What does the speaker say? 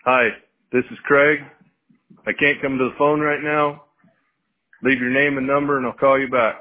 Hi, this is Craig. I can't come to the phone right now. Leave your name and number and I'll call you back.